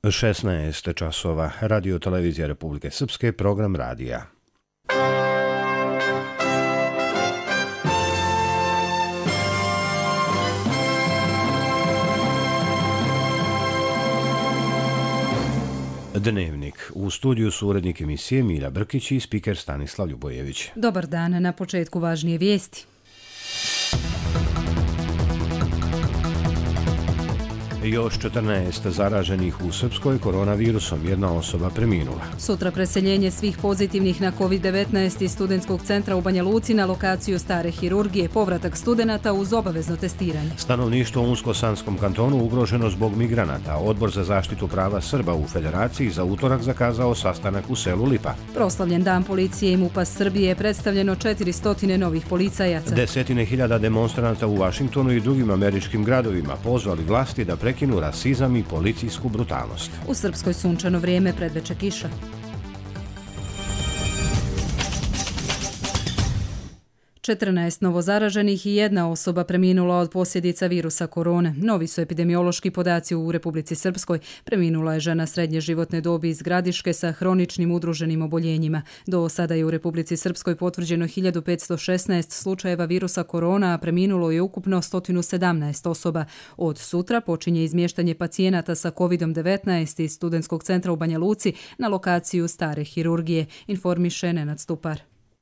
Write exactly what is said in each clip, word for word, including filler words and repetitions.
šesnaest časova, Radio televizija Republike Srpske, program radija. Dnevnik. U studiju su urednik emisije Milja Brkić i spiker Stanislav Ljubojević. Dobar dan, na početku važnije vijesti. Još četrnaest zaraženih u Srpskoj koronavirusom, jedna osoba preminula. Sutra preseljenje svih pozitivnih na kovid devetnaest iz studentskog centra u Banja Luci na lokaciju stare hirurgije, povratak studenata uz obavezno testiranje. Stanovništvo u Unsko-Sanskom kantonu ugroženo zbog migranata. Odbor za zaštitu prava Srba u Federaciji za utorak zakazao sastanak u selu Lipa. Proslavljen dan policije i MUP-a Srbije je predstavljeno četiristo novih policajaca. Desetine hiljada demonstranata u Vašingtonu i drugim američkim gradovima pozvali vlasti da prekinu rasizam i policijsku brutalnost. U Srpskoj sunčano vrijeme, predveče kiša. četrnaest novozaraženih i jedna osoba preminula od posljedica virusa korone. Novi su epidemiološki podaci u Republici Srpskoj. Preminula je žena srednje životne dobi iz Gradiške sa hroničnim udruženim oboljenjima. Do sada je u Republici Srpskoj potvrđeno hiljadu petsto šesnaest slučajeva virusa korona, a preminulo je ukupno sto sedamnaest osoba. Od sutra počinje izmještanje pacijenata sa kovid devetnaest iz studentskog centra u Banja Luci na lokaciju stare hirurgije, informiše Nenad Stupar.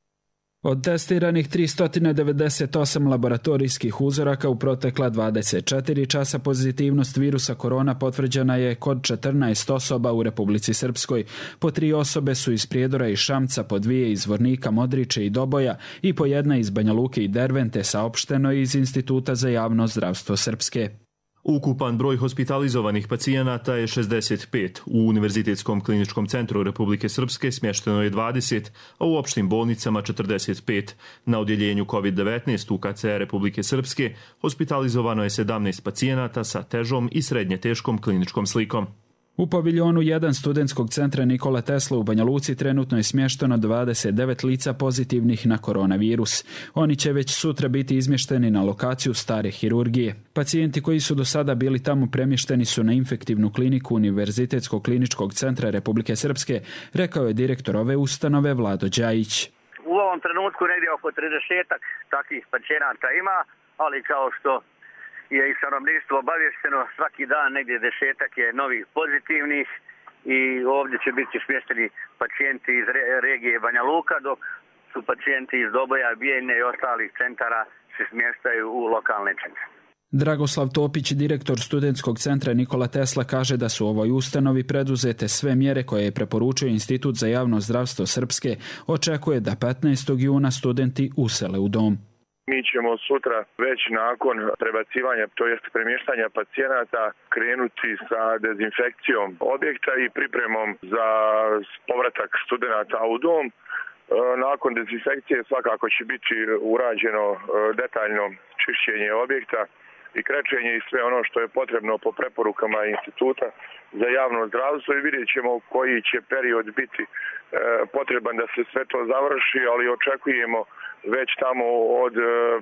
Od testiranih tristo devedeset osam laboratorijskih uzoraka u protekla dvadeset četiri časa pozitivnost virusa korona potvrđena je kod četrnaest osoba u Republici Srpskoj. Po tri osobe su iz Prijedora i Šamca, po dvije iz Zvornika, Modriče i Doboja i po jedna iz Banja Luke i Dervente, saopšteno iz Instituta za javno zdravstvo Srpske. Ukupan broj hospitalizovanih pacijenata je šezdeset pet. U Univerzitetskom kliničkom centru Republike Srpske smješteno je dvadeset, a u opštim bolnicama četrdeset pet. Na odjeljenju kovid devetnaest u K C Republike Srpske hospitalizovano je sedamnaest pacijenata sa težom i srednje teškom kliničkom slikom. U paviljonu jedan studentskog centra Nikola Tesla u Banja Luci trenutno je smješteno dvadeset devet lica pozitivnih na koronavirus. Oni će već sutra biti izmješteni na lokaciju stare hirurgije. Pacijenti koji su do sada bili tamo premješteni su na infektivnu kliniku Univerzitetskog kliničkog centra Republike Srpske, rekao je direktor ove ustanove Vlado Đajić. U ovom trenutku negdje oko tridesetak takvih pacijenata ima, ali kao što je i stanovništvo obavješteno, svaki dan negdje desetak je novih pozitivnih i ovdje će biti smješteni pacijenti iz regije Banja Luka, dok su pacijenti iz Doboja, Bijeljne i ostalih centara se smještaju u lokalne centre. Dragoslav Topić, direktor studentskog centra Nikola Tesla, kaže da su u ovoj ustanovi preduzete sve mjere koje je preporučio Institut za javno zdravstvo Srpske. Očekuje da petnaestog juna studenti usele u dom. Mi ćemo sutra već nakon prebacivanja, to jest premještanja pacijenata, krenuti sa dezinfekcijom objekta i pripremom za povratak studenata u dom. Nakon dezinfekcije svakako će biti urađeno detaljno čišćenje objekta i krečenje i sve ono što je potrebno po preporukama Instituta za javno zdravstvo i vidjet ćemo koji će period biti potreban da se sve to završi, ali očekujemo već tamo od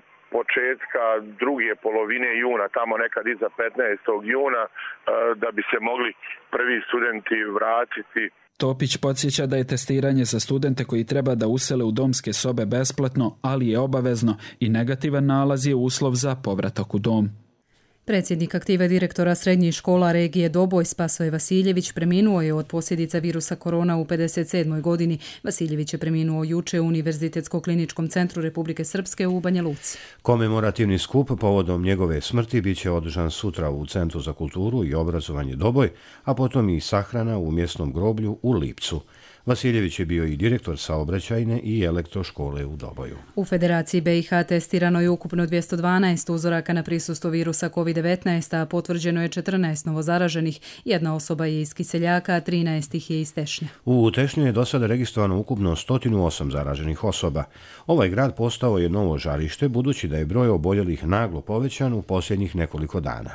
početka druge polovine juna, tamo nekad iza petnaestog juna, da bi se mogli prvi studenti vratiti. Topić podsjeća da je testiranje za studente koji treba da usele u domske sobe besplatno, ali je obavezno i negativan nalaz je uslov za povratak u dom. Predsjednik aktive direktora srednjih škola regije Doboj Spasoje Vasiljević preminuo je od posljedica virusa korona u pedeset sedmoj godini. Vasiljević je preminuo juče u Univerzitetsko kliničkom centru Republike Srpske u Banja Luci. Komemorativni skup povodom njegove smrti bit će održan sutra u Centru za kulturu i obrazovanje Doboj, a potom i sahrana u mjesnom groblju u Lipcu. Vasiljević je bio i direktor saobraćajne i elektroškole u Doboju. U Federaciji B i H testirano je ukupno dvjesto dvanaest uzoraka na prisustvo virusa kovid devetnaest, a potvrđeno je četrnaest novozaraženih. Jedna osoba je iz Kiseljaka, a trinaest ih je iz Tešnja. U Tešnju je do sada registrovano ukupno sto osam zaraženih osoba. Ovaj grad postao je novo žarište budući da je broj oboljelih naglo povećan u posljednjih nekoliko dana.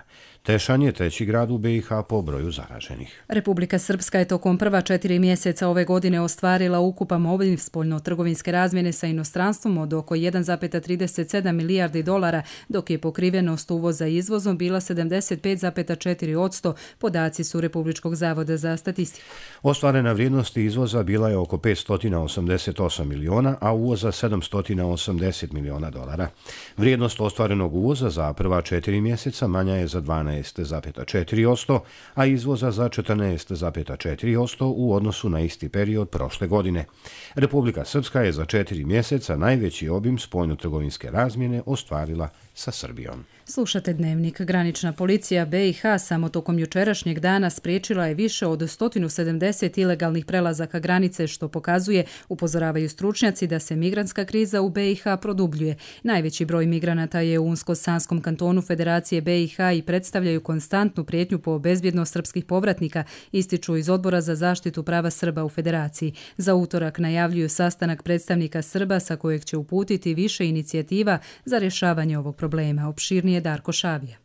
Tešan je treći grad u B i H po broju zaraženih. Republika Srpska je tokom prva četiri mjeseca ove godine ostvarila ukupan obim spoljno-trgovinske razmjene sa inostranstvom od oko jedan zarez trideset sedam milijardi dolara, dok je pokrivenost uvoza izvozom bila sedamdeset pet zarez četiri posto, podaci su Republičkog zavoda za statistiku. Ostvarena vrijednost izvoza bila je oko petsto osamdeset osam miliona, a uvoza sedamsto osamdeset miliona dolara. Vrijednost ostvarenog uvoza za prva četiri mjeseca manja je za dvanaest zarez četiri posto, a izvoza za četrnaest zarez četiri posto u odnosu na isti period prošle godine. Republika Srpska je za četiri mjeseca najveći obim spoljno-trgovinske razmjene ostvarila sa Srbijom. Slušate Dnevnik. Granična policija B i H samo tokom jučerašnjeg dana spriječila je više od sto sedamdeset ilegalnih prelazaka granice, što pokazuje, upozoravaju stručnjaci, da se migrantska kriza u B i H produbljuje. Najveći broj migranata je u Unsko-Sanskom kantonu Federacije B i H i predstavljaju konstantnu prijetnju po bezbjednost srpskih povratnika, ističu iz Odbora za zaštitu prava Srba u Federaciji. Za utorak najavljuju sastanak predstavnika Srba sa kojeg će uputiti više inicijativa za rješavanje ovog problema. Opširnije Darko Šavija.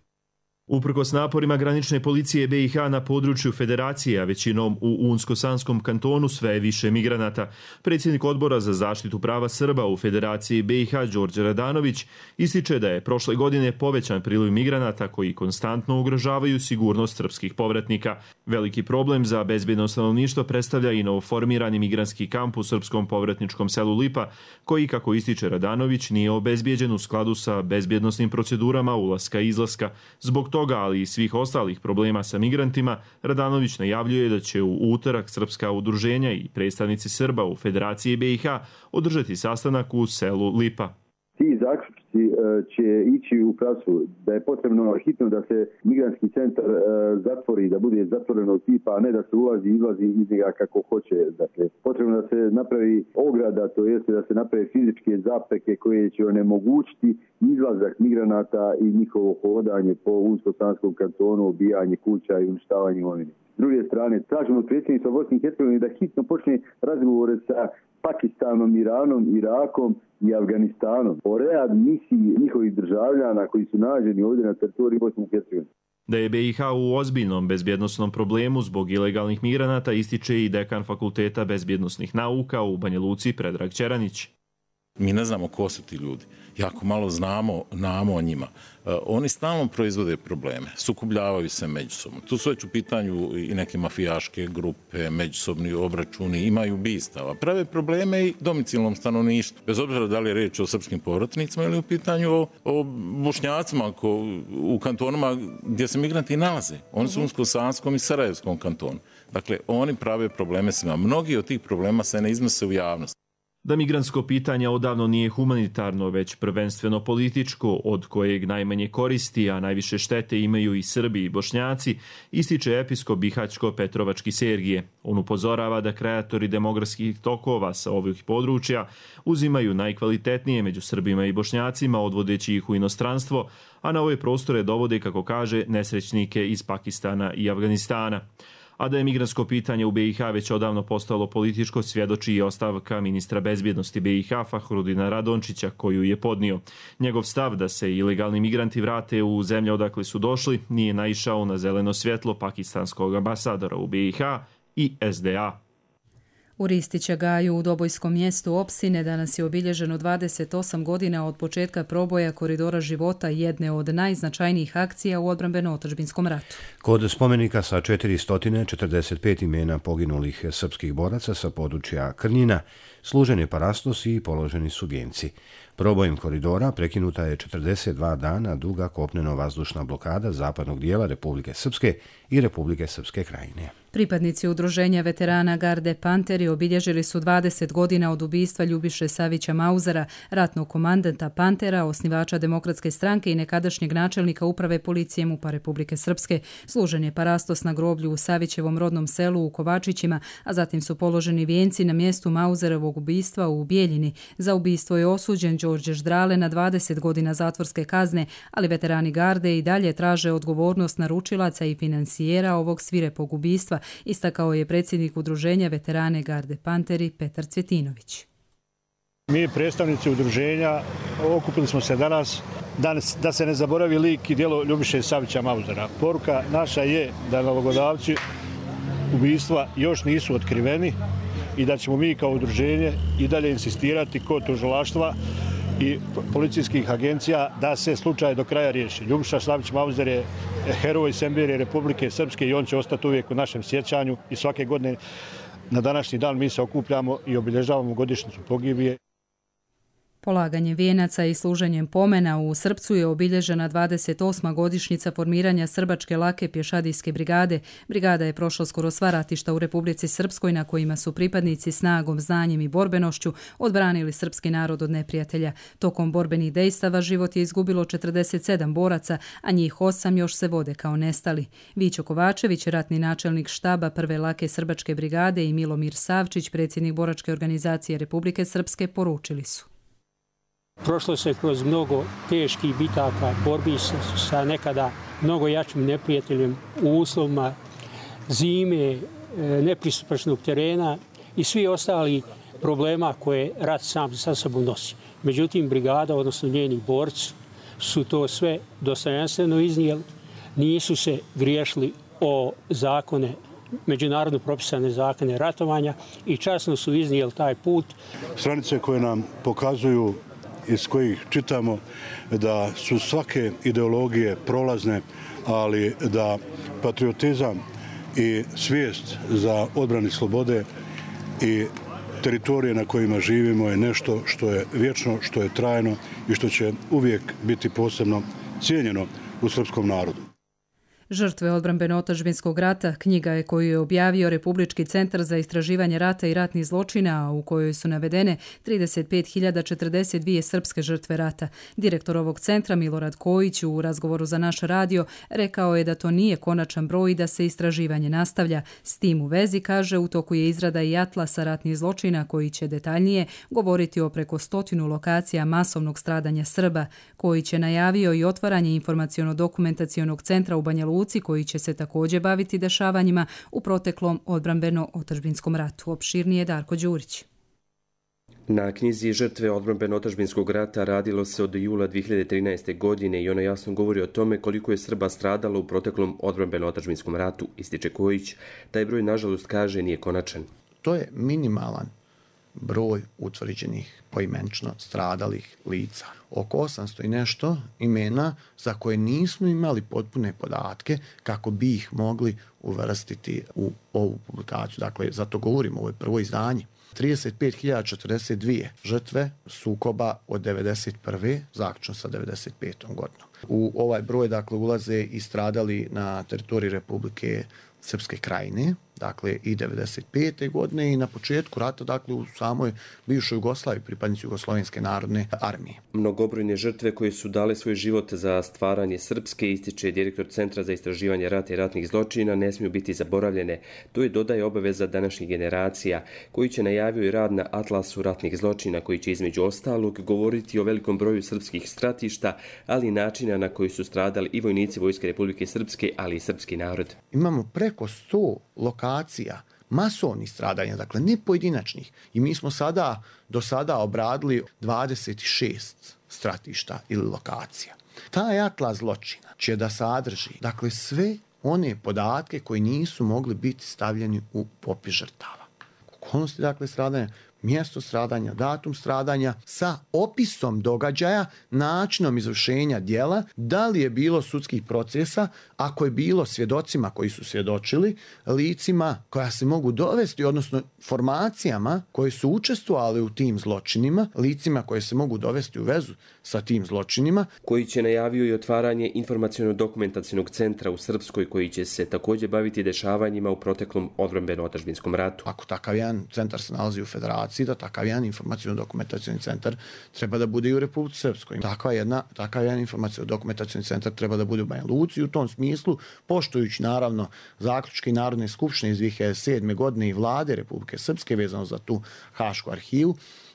Uprkos naporima granične policije B i H na području Federacije, a većinom u Unsko-Sanskom kantonu, sve je više migranata. Predsjednik Odbora za zaštitu prava Srba u Federaciji B i H Đorđe Radanović ističe da je prošle godine povećan priliv migranata koji konstantno ugrožavaju sigurnost srpskih povratnika. Veliki problem za bezbjedno stanovništvo predstavlja i novoformirani migrantski kamp u srpskom povratničkom selu Lipa, koji, kako ističe Radanović, nije obezbijeđen u skladu sa bezbjednosnim procedurama ulaska i izlaska. Zbog toga, ali i svih ostalih problema sa migrantima, Radanović najavljuje da će u utorak srpska udruženja i predstavnici Srba u Federaciji B i H održati sastanak u selu Lipa. Ti zaključci će ići u pravcu da je potrebno hitno da se migrantski centar zatvori, da bude zatvorenog tipa, a ne da se ulazi i izlazi iz njega kako hoće. Dakle, potrebno da se napravi ograda, to jest da se naprave fizičke zapreke koje će onemogućiti izlazak migranata i njihovo hodanje po Unsko-Sanskom kantonu, obijanje kuća i uništavanje imovine. S druge strane, tražimo od predsjedništva Bosne i Hercegovine da hitno počne razgovore sa Pakistanom, Iranom, Irakom i Afganistanom o readmisiji njihovih državljana koji su nađeni ovdje na teritoriji Bosne i Hercegovine. Da je B i H u ozbiljnom bezbjednosnom problemu zbog ilegalnih migranata ističe i dekan Fakulteta bezbjednosnih nauka u Banja Luci Predrag Ćeranić. Mi ne znamo ko su ti ljudi. Jako malo znamo, znamo o njima. Uh, oni stalno proizvode probleme, sukobljavaju se međusobno. Tu su već u pitanju i neke mafijaške grupe, međusobni obračuni, imaju ubistava. Prave probleme i domicilnom stanovništvu. Bez obzira da li je reč o srpskim povratnicima ili u pitanju o, o bošnjacima ko, u kantonima gdje se migranti nalaze. Oni su u Unsko-Sanskom i Sarajevskom kantonu. Dakle, oni prave probleme svima. Mnogi od tih problema se ne iznose u javnost. Da migrantsko pitanje odavno nije humanitarno, već prvenstveno političko, od kojeg najmanje koristi, a najviše štete imaju i Srbi i Bošnjaci, ističe episkop Bihaćko-Petrovački Sergije. On upozorava da kreatori demografskih tokova sa ovih područja uzimaju najkvalitetnije među Srbima i Bošnjacima, odvodeći ih u inostranstvo, a na ove prostore dovode, kako kaže, nesrećnike iz Pakistana i Afganistana. A da je migrantsko pitanje u B i H već odavno postalo političko, svjedoči i ostavka ministra bezbjednosti B i H Fahrudina Radončića, koju je podnio. Njegov stav da se ilegalni migranti vrate u zemlje odakle su došli nije naišao na zeleno svjetlo pakistanskog ambasadora u B i H i S D A. U Ristića Gaju u Dobojskom mjestu Opsine danas je obilježeno dvadeset osam godina od početka proboja koridora života, jedne od najznačajnijih akcija u odbrambeno-otadžbinskom ratu. Kod spomenika sa četiristo četrdeset pet imena poginulih srpskih boraca sa područja Krnjina služen je parastos i položeni su vijenci. Probojem koridora prekinuta je četrdeset dva dana duga kopneno-vazdušna blokada zapadnog dijela Republike Srpske i Republike Srpske Krajine. Pripadnici udruženja veterana Garde Panteri obilježili su dvadeset godina od ubistva Ljubiše Savića Mauzera, ratnog komandanta Pantera, osnivača Demokratske stranke i nekadašnjeg načelnika uprave policije MUP-a Republike Srpske. Služen je parastos na groblju u Savićevom rodnom selu u Kovačićima, a zatim su položeni vijenci na mjestu Mauzerovog ubistva u Bijeljini. Za ubistvo je osuđen Đorđe Ždrale na dvadeset godina zatvorske kazne, ali veterani Garde i dalje traže odgovornost naručilaca i financijera ovog svirepog ubistva, istakao je predsjednik udruženja veterane Garde Panteri Petar Cvjetinović. Mi predstavnici udruženja okupili smo se danas da, da se ne zaboravi lik i djelo Ljubiše Savića Mauzera. Poruka naša je da nalogodavci ubistva još nisu otkriveni i da ćemo mi kao udruženje i dalje insistirati kod tužilaštva i policijskih agencija da se slučaj do kraja riješi. Ljubiša Savić Mauzer je heroj Sembirije Republike Srpske i on će ostati uvijek u našem sjećanju i svake godine na današnji dan mi se okupljamo i obilježavamo godišnjicu pogibije. Polaganjem vijenaca i služenjem pomena u Srpcu je obilježena dvadeset osma godišnjica formiranja Srbačke lake pješadijske brigade. Brigada je prošla skoro sva ratišta u Republici Srpskoj na kojima su pripadnici snagom, znanjem i borbenošću odbranili srpski narod od neprijatelja. Tokom borbenih dejstava život je izgubilo četrdeset sedam boraca, a njih osam još se vode kao nestali. Vićo Kovačević, ratni načelnik štaba prve lake Srbačke brigade, i Milomir Savčić, predsjednik boračke organizacije Republike Srpske, poručili su. Prošlo se kroz mnogo teških bitaka, borbi sa, sa nekada mnogo jačim neprijateljem u uslovima zime, nepristupačnog terena i svi ostali problema koje rat sam sa sobom nosi. Međutim, brigada, odnosno njeni borci, su to sve dostojanstveno iznijeli, nisu se griješili o zakone, međunarodno propisane zakone ratovanja i časno su iznijeli taj put. Stranice koje nam pokazuju, iz kojih čitamo da su svake ideologije prolazne, ali da patriotizam i svijest za odbranu slobode i teritorije na kojima živimo je nešto što je vječno, što je trajno i što će uvijek biti posebno cijenjeno u srpskom narodu. Žrtve odbrambeno-otadžbinskog rata knjiga je koju je objavio Republički centar za istraživanje rata i ratnih zločina, a u kojoj su navedene trideset pet hiljada četrdeset dvije srpske žrtve rata. Direktor ovog centra Milorad Kojić u razgovoru za naš radio rekao je da to nije konačan broj i da se istraživanje nastavlja. S tim u vezi, kaže, u toku je izrada i atlasa ratnih zločina koji će detaljnije govoriti o preko stotinu lokacija masovnog stradanja Srba. Kojić je najavio i otvaranje informaciono-dokumentacionog centra u Banja Luci, koji će se također baviti dešavanjima u proteklom odbrambeno-otadžbinskom ratu. Opširnije Darko Đurić. Na knjizi Žrtve odbrambeno-otadžbinskog rata radilo se od jula dvije hiljade trinaeste. godine i ona jasno govori o tome koliko je Srba stradalo u proteklom odbrambeno-otadžbinskom ratu, ističe Kojić. Taj broj, nažalost, kaže, nije konačan. To je minimalan broj utvrđenih poimenično stradalih lica. Oko osamsto i nešto imena za koje nismo imali potpune podatke kako bi ih mogli uvrstiti u ovu publikaciju. Dakle, zato govorimo, ovo je prvo izdanje. trideset pet hiljada četrdeset dvije žrtve sukoba od devedeset prve zaključno sa devedeset petom godinom. U ovaj broj, dakle, ulaze i stradali na teritoriji Republike Srpske Krajine, dakle i devedeset pete. godine i na početku rata, dakle u samoj bivšoj Jugoslaviji, pripadnici Jugoslovenske narodne armije. Mnogobrojne žrtve koje su dale svoj život za stvaranje Srpske, ističe direktor Centra za istraživanje rata i ratnih zločina, ne smiju biti zaboravljene. To je, dodaje, obaveza današnjih generacija, koji će najavio i rad na atlasu ratnih zločina, koji će između ostalog govoriti o velikom broju srpskih stratišta, ali i načina na koji su stradali i vojnici Vojske Republike Srpske, ali i srpski narod. Imamo preko sto lokacija masovnih stradanja, dakle ne pojedinačnih. I mi smo sada do sada obradili dvadeset šest stratišta ili lokacija. Taj atlas zločina će da sadrži, dakle, sve one podatke koji nisu mogli biti stavljeni u popis žrtava. Okolnosti, dakle, stradanja, mjesto stradanja, datum stradanja sa opisom događaja, načinom izvršenja djela, da li je bilo sudskih procesa, ako je bilo svjedocima koji su svjedočili, licima koja se mogu dovesti, odnosno formacijama koje su učestvovali u tim zločinima, licima koje se mogu dovesti u vezu sa tim zločinima. Koji će najavio i otvaranje informaciono-dokumentacionog centra u Srpskoj, koji će se također baviti dešavanjima u proteklom odbrambeno-otadžbinskom ratu. Ako takav jedan centar se nalazi u Federaciji, da takav jedan informaciono-dokumentacioni centar treba da bude i u Republici Srpskoj. Takav, jedna, takav jedan informaciono-dokumentacioni centar treba da bude u Banja Luci. U tom smislu, poštujući naravno zaključke Narodne skupštine iz dvije hiljade sedme. godine i vlade Republike Srpske vezano za tu Hašku arhivu,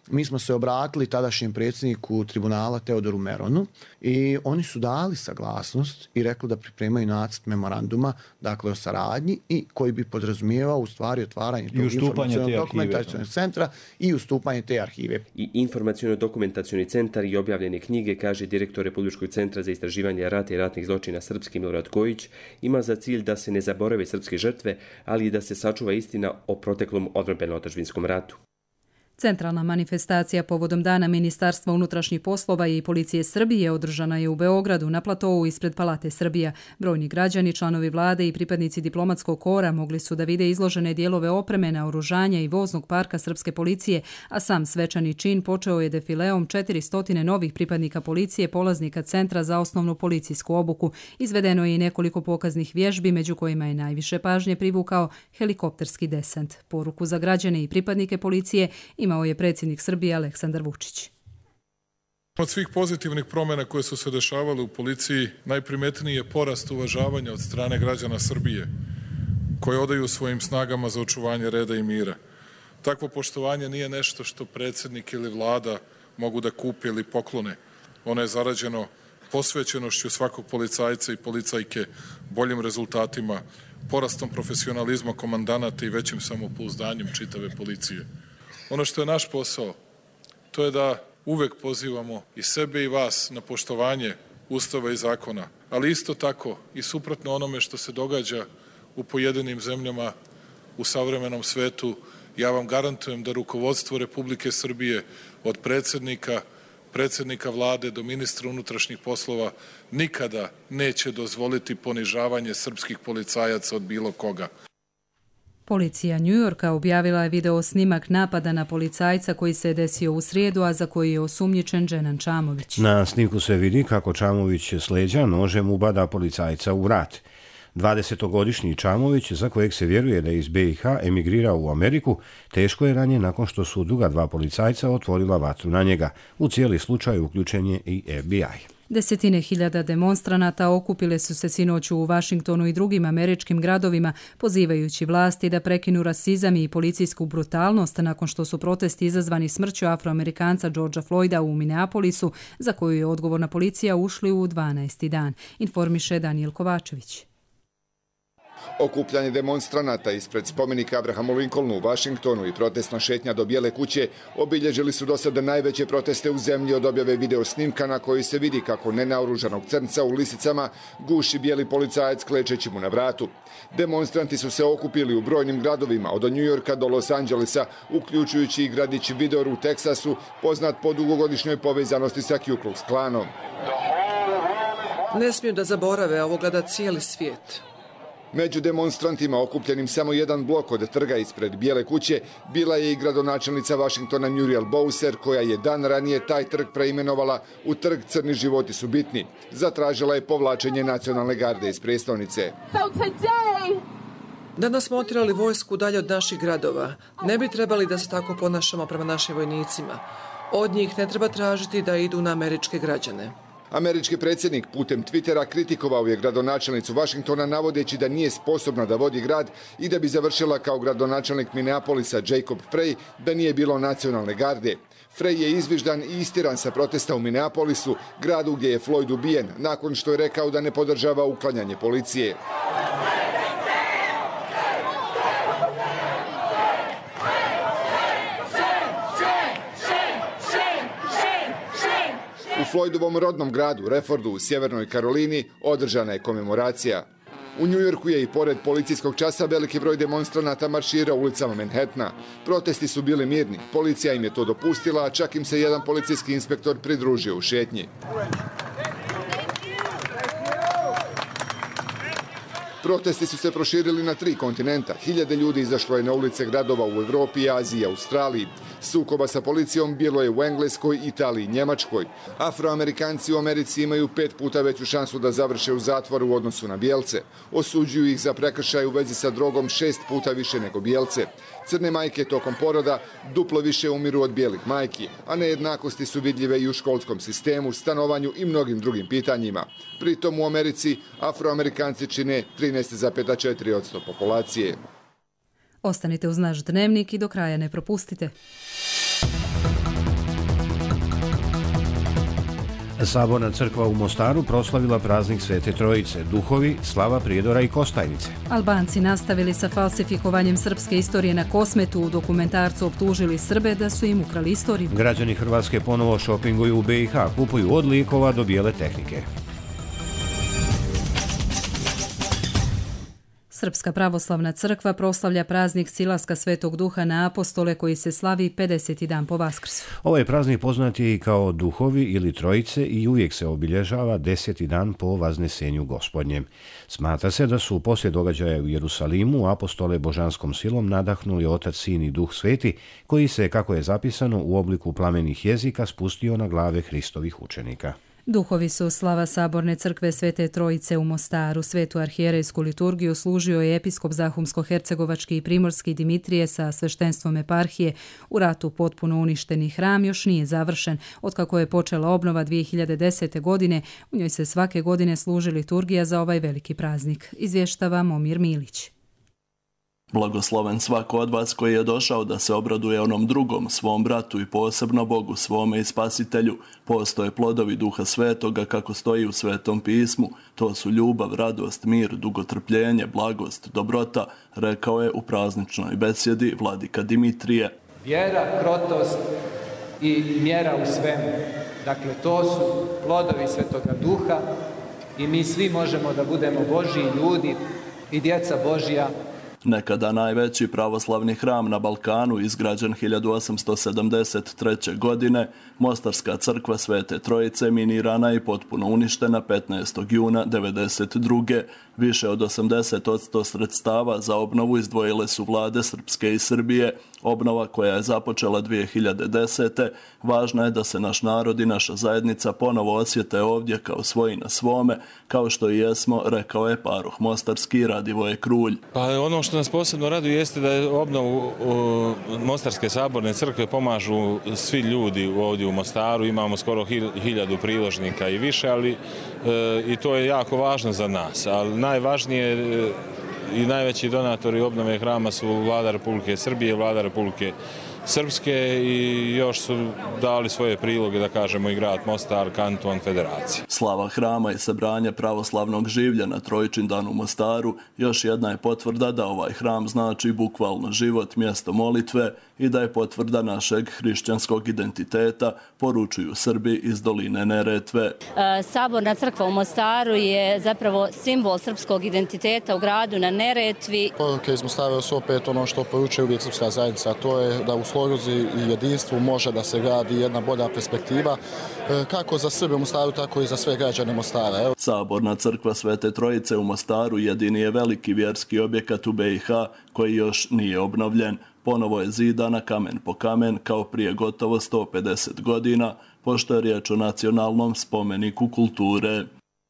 mi smo se obratili tadašnjem predsjedniku tribunala Teodoru Meronu i oni su dali saglasnost i rekli da pripremaju nacrt memoranduma, dakle o saradnji i koji bi podrazumijevao u stvari otvaranje tog informacionog dokumentacionog centra i ustupanje te arhive. I informaciono-dokumentacioni centar i objavljene knjige, kaže direktor Republičkog centra za istraživanje rata i ratnih zločina srpski Milorad Kojić, ima za cilj da se ne zaborave srpske žrtve, ali i da se sačuva istina o proteklom odbrambeno-otadžbinskom ratu. Centralna manifestacija povodom Dana Ministarstva unutrašnjih poslova i Policije Srbije održana je u Beogradu na platovu ispred Palate Srbija. Brojni građani, članovi vlade i pripadnici diplomatskog kora mogli su da vide izložene dijelove opreme, naoružanja i voznog parka srpske policije, a sam svečani čin počeo je defileom četiristo novih pripadnika policije, polaznika Centra za osnovnu policijsku obuku. Izvedeno je i nekoliko pokaznih vježbi, među kojima je najviše pažnje privukao helikopterski desant. Poruku za građane i pripadnike policije imao je predsjednik Srbije Aleksandar Vučić. Od svih pozitivnih promjena koje su se dešavale u policiji, najprimetniji je porast uvažavanja od strane građana Srbije, koje odaju svojim snagama za očuvanje reda i mira. Takvo poštovanje nije nešto što predsjednik ili vlada mogu da kupe ili poklone. Ono je zarađeno posvećenošću svakog policajca i policajke, boljim rezultatima, porastom profesionalizma komandanata i većim samopouzdanjem čitave policije. Ono što je naš posao, to je da uvek pozivamo i sebe i vas na poštovanje Ustava i zakona, ali isto tako i suprotno onome što se događa u pojedinim zemljama u savremenom svetu, ja vam garantujem da rukovodstvo Republike Srbije od predsjednika, predsjednika vlade do ministra unutrašnjih poslova nikada neće dozvoliti ponižavanje srpskih policajaca od bilo koga. Policija Njujorka objavila je video snimak napada na policajca koji se desio u srijedu, a za koji je osumnjičen Dženan Čamović. Na snimku se vidi kako Čamović s leđa nožem ubada policajca u vrat. dvadesetogodišnji Čamović, za kojeg se vjeruje da je iz B i H emigrirao u Ameriku, teško je ranjen nakon što su druga dva policajca otvorila vatru na njega. U cijeli slučaj uključen je i F B I. Desetine hiljada demonstranata okupile su se sinoću u Vašingtonu i drugim američkim gradovima, pozivajući vlasti da prekinu rasizam i policijsku brutalnost nakon što su protesti izazvani smrću Afroamerikanca Georgea Floyda u Minneapolisu, za koju je odgovorna policija ušli u dvanaesti dan, informiše Danijel Kovačević. Okupljanje demonstranata ispred spomenika Abrahamu Lincolnu u Vašingtonu i protestna šetnja do Bijele kuće obilježili su do sada najveće proteste u zemlji od objave video snimka na koji se vidi kako nenaoružanog crnca u lisicama guši bijeli policajac klečeći mu na vratu. Demonstranti su se okupili u brojnim gradovima od Njujorka do Los Angelesa, uključujući i gradić Vidor u Teksasu, poznat po dugogodišnjoj povezanosti sa Ku Klux Klanom. Ne smiju da zaborave, ovo gleda cijeli svijet. Među demonstrantima okupljenim samo jedan blok od trga ispred Bijele kuće bila je i gradonačelnica Vašingtona Muriel Bowser, koja je dan ranije taj trg preimenovala u trg Crni životi su bitni. Zatražila je povlačenje nacionalne garde iz prestonice. Danas smo otirali vojsku dalje od naših gradova. Ne bi trebali da se tako ponašamo prema našim vojnicima. Od njih ne treba tražiti da idu na američke građane. Američki predsjednik putem Twittera kritikovao je gradonačelnicu Vašingtona navodeći da nije sposobna da vodi grad i da bi završila kao gradonačelnik Minneapolisa Jacob Frey da nije bilo nacionalne garde. Frey je izviždan i istiran sa protesta u Minneapolisu, gradu gdje je Floyd ubijen, nakon što je rekao da ne podržava uklanjanje policije. U Floydovom rodnom gradu, Refordu u Sjevernoj Karolini, održana je komemoracija. U Njujorku je i pored policijskog časa veliki broj demonstranata marširao ulicama Manhattana. Protesti su bili mirni, policija im je to dopustila, a čak im se jedan policijski inspektor pridružio u šetnji. Protesti su se proširili na tri kontinenta. Hiljade ljudi izašlo je na ulice gradova u Evropi, Aziji i Australiji. Sukoba sa policijom bilo je u Engleskoj, Italiji i Njemačkoj. Afroamerikanci u Americi imaju pet puta veću šansu da završe u zatvoru u odnosu na bijelce. Osuđuju ih za prekršaj u vezi sa drogom šest puta više nego bijelce. Crne majke tokom poroda duplo više umiru od bijelih majki, a nejednakosti su vidljive i u školskom sistemu, stanovanju i mnogim drugim pitanjima. Pritom u Americi Afroamerikanci čine trinaest zarez četiri posto populacije. Ostanite uz naš dnevnik i do kraja ne propustite. Saborna crkva u Mostaru proslavila praznik Svete Trojice, duhovi, slava Prijedora i Kostajnice. Albanci nastavili sa falsifikovanjem srpske istorije na Kosmetu. U dokumentarcu optužili Srbe da su im ukrali istoriju. Građani Hrvatske ponovo šopinguju u B i H, kupuju od likova do bijele tehnike. Srpska pravoslavna crkva proslavlja praznik silaska Svetog Duha na apostole koji se slavi pedeseti dan po Vaskrsu. Ovaj praznik poznat je i kao duhovi ili trojice i uvijek se obilježava deseti dan po Vaznesenju Gospodnjem. Smatra se da su poslije događaja u Jerusalimu apostole božanskom silom nadahnuli Otac, Sin i Duh Sveti, koji se, kako je zapisano, u obliku plamenih jezika spustio na glave Hristovih učenika. Duhovi su slava Saborne crkve Svete Trojice u Mostaru. Svetu arhijerejsku liturgiju služio je episkop Zahumsko-hercegovački i primorski Dimitrije sa sveštenstvom eparhije. U ratu potpuno uništeni hram još nije završen. Otkako je počela obnova dvije hiljade desete. godine, u njoj se svake godine služi liturgija za ovaj veliki praznik. Izvještava Momir Milić. Blagosloven svako od vas koji je došao da se obraduje onom drugom, svom bratu i posebno Bogu svome i Spasitelju. Postoje plodovi Duha Svetoga kako stoji u Svetom pismu. To su ljubav, radost, mir, dugotrpljenje, blagost, dobrota, rekao je u prazničnoj besjedi vladika Dimitrije. Vjera, krotost i mjera u svemu. Dakle, to su plodovi Svetoga Duha i mi svi možemo da budemo Božji ljudi i djeca Božja. Nekada najveći pravoslavni hram na Balkanu, izgrađen hiljadu osamsto sedamdeset treće. godine, Mostarska crkva Svete Trojice minirana i potpuno uništena petnaestog juna devedeset druge. Više od osamdeset posto sredstava za obnovu izdvojile su vlade Srpske i Srbije. Obnova koja je započela dvije hiljade desete. Važno je da se naš narod i naša zajednica ponovo osjete ovdje kao svoji na svome, kao što i jesmo, rekao je paroh Mostarski Radivoje Krulj. Pa ono što nas posebno raduje jeste da je obnovu Mostarske saborne crkve pomažu svi ljudi ovdje u Mostaru. Imamo skoro hiljadu priložnika i više, ali e, i to je jako važno za nas. Ali najvažnije e, i najveći donatori obnove hrama su vlada Republike Srbije, vlada Republike Srpske i još su dali svoje priloge, da kažemo, i grad Mostar, kanton, federacija. Slava hrama i sabranje pravoslavnog življa na Trojičin dan u Mostaru još jedna je potvrda da ovaj hram znači bukvalno život, mjesto molitve i da je potvrda našeg hrišćanskog identiteta, poručuju Srbi iz doline Neretve. Saborna crkva u Mostaru je zapravo simbol srpskog identiteta u gradu na Neretvi. Poruke iz Mostara su opet ono što poručuje uvijek srpska zajednica, a to je da u slozi i jedinstvu može da se gradi jedna bolja perspektiva kako za Srbe u Mostaru, tako i za sve građane Mostara. Evo. Saborna crkva Svete Trojice u Mostaru jedini je veliki vjerski objekat u B i H koji još nije obnovljen. Ponovo je zidana kamen po kamen kao prije gotovo sto pedeset godina, pošto je riječ o nacionalnom spomeniku kulture.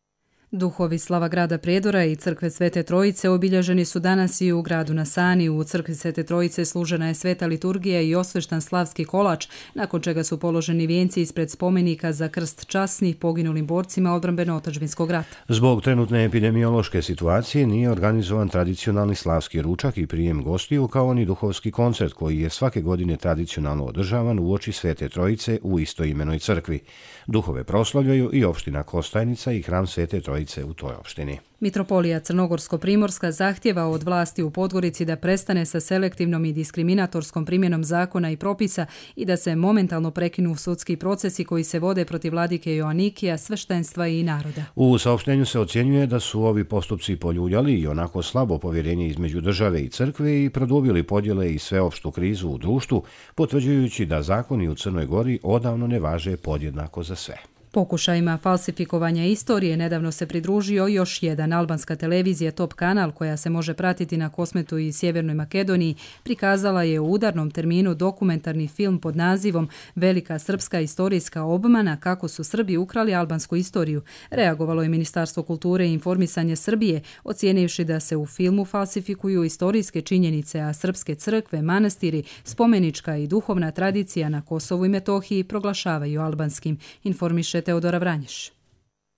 Duhovi slava grada Prijedora i crkve Svete Trojice obilježeni su danas i u gradu na Sani. U crkvi Svete Trojice služena je sveta liturgija i osveštan slavski kolač, nakon čega su položeni vijenci ispred spomenika za krst časnih poginulim borcima odbrambeno-otadžbinskog rata. Zbog trenutne epidemiološke situacije nije organizovan tradicionalni slavski ručak i prijem gostiju, kao ni duhovski koncert koji je svake godine tradicionalno održavan uoči Svete Trojice u istoimenoj crkvi. Duhove proslavljaju i opština Kostajnica i hram Svete Trojice u toj opštini. Mitropolija Crnogorsko-Primorska zahtjeva od vlasti u Podgorici da prestane sa selektivnom i diskriminatorskom primjenom zakona i propisa i da se momentalno prekinu sudski procesi koji se vode protiv vladike Joanikija, sveštenstva i naroda. U saopštenju se ocjenjuje da su ovi postupci poljuljali i onako slabo povjerenje između države i crkve i produbili podjele i sveopštu krizu u društvu, potvrđujući da zakoni u Crnoj Gori odavno ne važe podjednako za sve. Pokušajima falsifikovanja istorije nedavno se pridružio još jedan. Albanska televizija Top kanal, koja se može pratiti na Kosmetu i Sjevernoj Makedoniji, prikazala je u udarnom terminu dokumentarni film pod nazivom Velika srpska istorijska obmana, kako su Srbi ukrali albansku istoriju. Reagovalo je Ministarstvo kulture i informisanja Srbije, ocijenivši da se u filmu falsifikuju istorijske činjenice, a srpske crkve, manastiri, spomenička i duhovna tradicija na Kosovu i Metohiji proglašavaju albanskim, informiše Teodora Vranješ.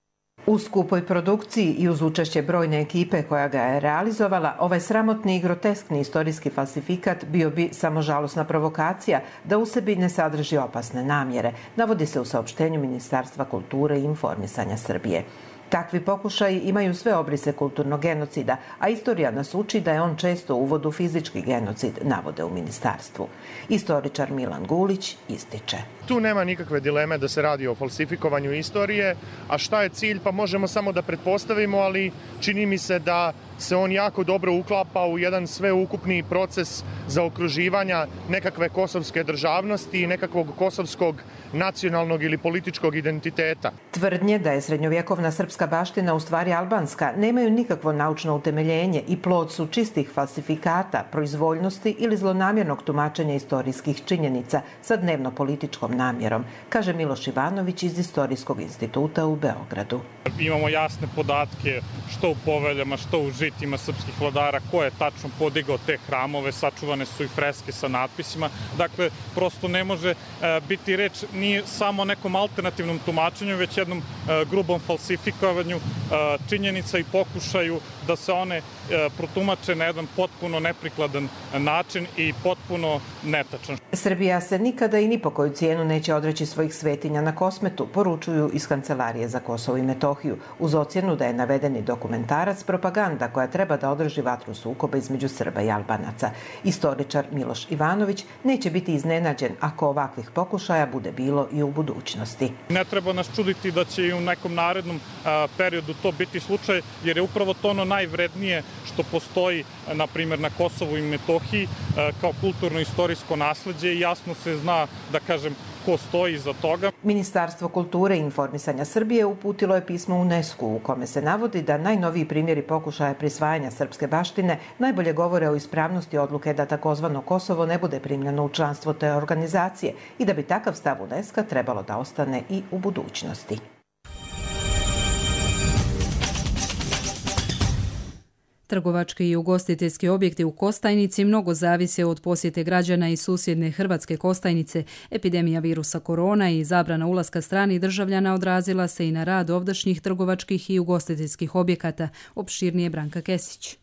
U skupoj produkciji i uz učešće brojne ekipe koja ga je realizovala, ovaj sramotni i groteskni istorijski falsifikat bio bi samo žalosna provokacija da u sebi ne sadrži opasne namjere, navodi se u saopštenju Ministarstva kulture i informisanja Srbije. Takvi pokušaji imaju sve obrise kulturnog genocida, a istorija nas uči da je on često uvod u fizički genocid, navode u ministarstvu. Istoričar Milan Gulić ističe. Tu nema nikakve dileme da se radi o falsifikovanju istorije, a šta je cilj pa možemo samo da pretpostavimo, ali čini mi se da se on jako dobro uklapa u jedan sveukupni proces zaokruživanja nekakve kosovske državnosti i nekakvog kosovskog nacionalnog ili političkog identiteta. Tvrdnje da je srednjovjekovna srpska baština u stvari albanska nemaju nikakvo naučno utemeljenje i plod su čistih falsifikata, proizvoljnosti ili zlonamjernog tumačenja istorijskih činjenica sa dnevno-političkom namjerom, kaže Miloš Ivanović iz Istorijskog instituta u Beogradu. Imamo jasne podatke što u poveljama, što u žitima srpskih vladara, ko je tačno podigao te hramove, sačuvane su i freske sa natpisima. Dakle, prosto ne može e, biti reč ni samo o nekom alternativnom tumačenju, već jednom e, grubom falsifikovanju e, činjenica i pokušaju da se one e, protumače na jedan potpuno neprikladan način i potpuno netačan. Srbija se nikada i ni po koju cijenu neće odreći svojih svetinja na Kosmetu, poručuju iz Kancelarije za Kosovo i Metohiju, uz ocjenu da je navedeni dokumentarac propaganda koja treba da održi vatru sukoba između Srba i Albanaca. Istoričar Miloš Ivanović neće biti iznenađen ako ovakvih pokušaja bude bilo i u budućnosti. Ne treba nas čuditi da će i u nekom narednom a, periodu to biti slučaj, jer je upravo to ono najvrednije što postoji, na primjer, na Kosovu i Metohiji a, kao kulturno-istorijsko nasleđe i jasno se zna, da kažem, ko stoji iza toga. Ministarstvo kulture i informisanja Srbije uputilo je pismo UNESCO u kome se navodi da najnoviji primjeri pokušaja prisvajanja srpske baštine najbolje govore o ispravnosti odluke da takozvano Kosovo ne bude primljeno u članstvo te organizacije i da bi takav stav UNESCO trebalo da ostane i u budućnosti. Trgovački i ugostiteljski objekti u Kostajnici mnogo zavise od posjete građana iz susjedne Hrvatske Kostajnice. Epidemija virusa korona i zabrana ulaska stranih državljana odrazila se i na rad ovdašnjih trgovačkih i ugostiteljskih objekata. Opširnije Branka Kesić.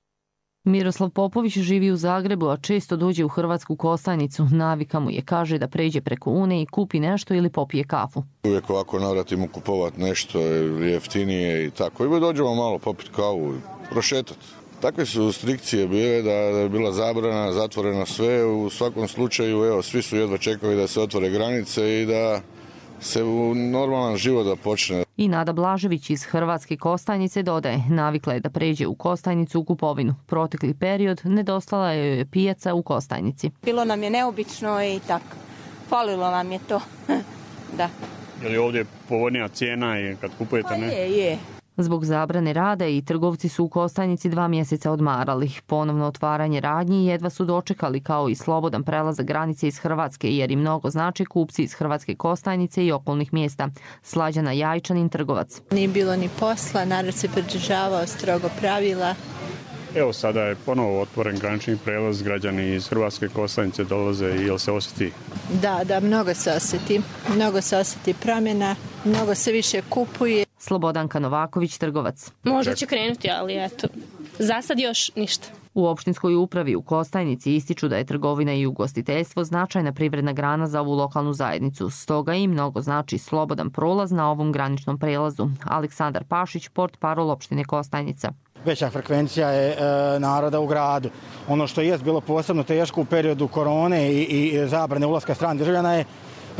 Miroslav Popović živi u Zagrebu, a često dođe u Hrvatsku Kostajnicu. Navika mu je, kaže, da pređe preko Une i kupi nešto ili popije kafu. Uvijek ovako navratimo kupovati nešto jeftinije i tako. I dođemo malo popiti kavu i prošetati. Takve su strikcije bile da je bila zabrana, zatvoreno sve. U svakom slučaju, evo, svi su jedva čekali da se otvore granice i da se u normalan život da počne. I Nada Blažević iz Hrvatske Kostajnice dodaje, navikla je da pređe u Kostajnicu u kupovinu. Protekli period nedostala je pijaca u Kostajnici. Bilo nam je neobično i tako. Falilo nam je to. Da. Je li ovdje povoljnija cijena i kad kupujete? Pa ne? je, je. Zbog zabrane rada i trgovci su u Kostajnici dva mjeseca odmarali. Ponovno otvaranje radnji jedva su dočekali, kao i slobodan prelazak granice iz Hrvatske, jer im mnogo znači kupci iz Hrvatske Kostajnice i okolnih mjesta. Slađana Jajčanin, trgovac. Nije bilo ni posla, narod se pridržavao strogo pravila. Evo sada je ponovo otvoren granični prelaz, građani iz Hrvatske Kostajnice dolaze i jel se osjeti? Da, da, mnogo se osjeti. Mnogo se osjeti promjena, mnogo se više kupuje. Slobodanka Novaković, trgovac. Možda će krenuti, ali eto, za sad još ništa. U opštinskoj upravi u Kostajnici ističu da je trgovina i ugostiteljstvo značajna privredna grana za ovu lokalnu zajednicu. Stoga im mnogo znači slobodan prolaz na ovom graničnom prelazu. Aleksandar Pašić, portparol opštine Kostajnica. Veća frekvencija je e, naroda u gradu. Ono što je bilo posebno teško u periodu korone i, i zabrane ulaska stranih državljana je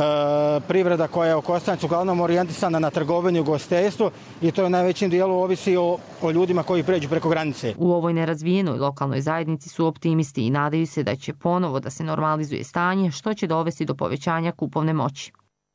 E, privreda koja je u Kostajnici uglavnom orijentisana na trgovinu i ugostiteljstvo i to je u najvećem dijelu ovisi o, o ljudima koji pređu preko granice. U ovoj nerazvijenoj lokalnoj zajednici su optimisti i nadaju se da će ponovo da se normalizuje stanje, što će dovesti do povećanja kupovne moći.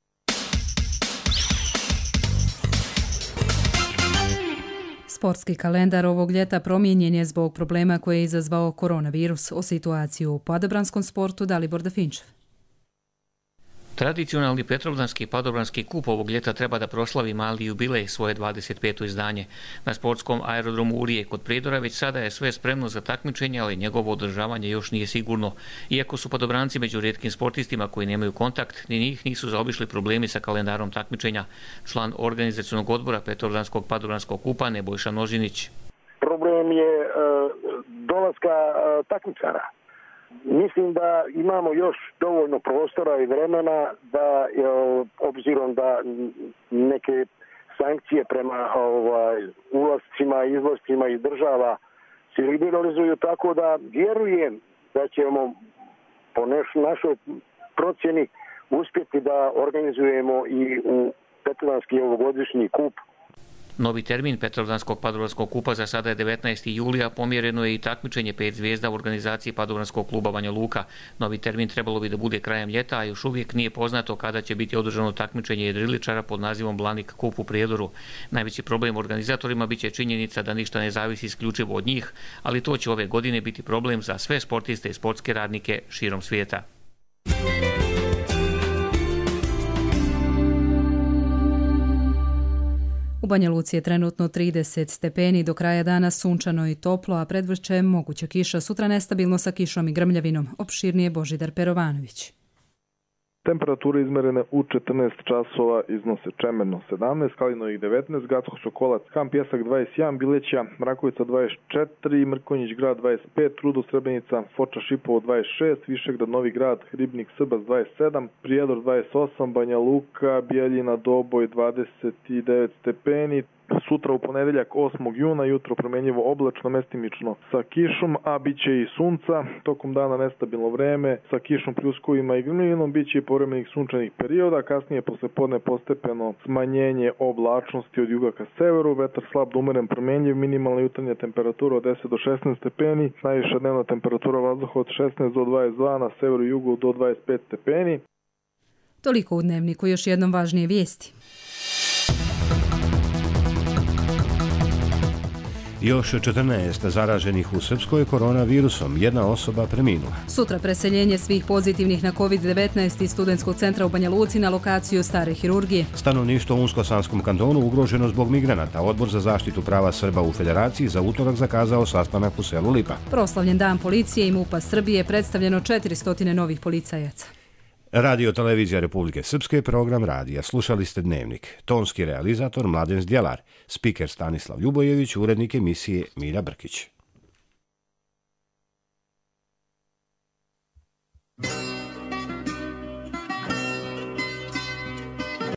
Sportski kalendar ovog ljeta promijenjen je zbog problema koje je izazvao koronavirus. O situaciju u padobranskom sportu Dalibor Dafinčev. Tradicionalni Petrovdanski padobranski kup ovog ljeta treba da proslavi mali jubilej, svoje dvadeset peto izdanje. Na sportskom aerodromu Urije kod Prijedora već sada je sve spremno za takmičenje, ali njegovo održavanje još nije sigurno. Iako su padobranci među rijetkim sportistima koji nemaju kontakt, ni njih nisu zaobišli problemi sa kalendarom takmičenja. Član organizacionog odbora Petrovdanskog padobranskog kupa Nebojša Nožinić. Problem je e, dolaska e, takmičara. Mislim da imamo još dovoljno prostora i vremena da, obzirom da neke sankcije prema ovaj, ulazcima i izlazcima iz država se liberalizuju, tako da vjerujem da ćemo po našoj procjeni uspjeti da organizujemo i u Petrovdanski ovogodišnji kup. Novi termin Petrovdanskog padobranskog kupa za sada je devetnaesti julija, pomjereno je i takmičenje pet zvijezda u organizaciji padobranskog kluba Banja Luka. Novi termin trebalo bi da bude krajem ljeta, a još uvijek nije poznato kada će biti održano takmičenje jedriličara pod nazivom Blanik kup u Prijedoru. Najveći problem organizatorima biće činjenica da ništa ne zavisi isključivo od njih, ali to će ove godine biti problem za sve sportiste i sportske radnike širom svijeta. U Banja Luci je trenutno trideset stepeni, do kraja dana sunčano i toplo, a predvrće moguća kiša, sutra nestabilno sa kišom i grmljavinom. Opširnije Božidar Perovanović. Temperature izmerene u četrnaest časova iznose Čemerno sedamnaest, Kalinovih devetnaest, Gacko Šokolac, Ham Pjesak dvadeset jedan, Bileća, Mrakovica dvadeset četiri, Mrkonjić grad dvadeset pet, Rudo Srebrenica, Foča Šipovo dvadeset šest, Višegrad Novi grad, Ribnik Srbac dvadeset sedam, Prijedor dvadeset osam, Banja Luka, Bijeljina Doboj dvadeset devet stepeni. Sutra u ponedeljak osmog juna jutro promjenjivo oblačno, mestimično sa kišom, a bit će i sunca. Tokom dana nestabilno vreme sa kišom, pljuskovima i grmljavinom, bit će i povremenih sunčanih perioda. Kasnije posle podne postepeno smanjenje oblačnosti od juga ka severu, vetar slab do umeren promjenjiv, minimalna jutarnja temperatura od deset do šesnaest stepeni, najviša dnevna temperatura vazduha od šesnaest do dvadeset dva, na severu i jugu do dvadeset pet stepeni. Toliko u Dnevniku, još jednom važnije vijesti. Još četrnaest zaraženih u Srpskoj koronavirusom, jedna osoba preminula. Sutra preseljenje svih pozitivnih na kovid devetnaest iz Studentskog centra u Banja Luci na lokaciju stare hirurgije. Stanovništvo u Unsko-Sanskom kantonu ugroženo zbog migranata. Odbor za zaštitu prava Srba u Federaciji za utorak zakazao sastanak u selu Lipa. Proslavljen dan policije i MUP-a Srbije, predstavljeno četiristo novih policajaca. Radio Televizija Republike Srpske, program radija. Slušali ste Dnevnik. Tonski realizator Mladen Zdjelar, spiker Stanislav Ljubojević, urednik emisije Mira Brkić.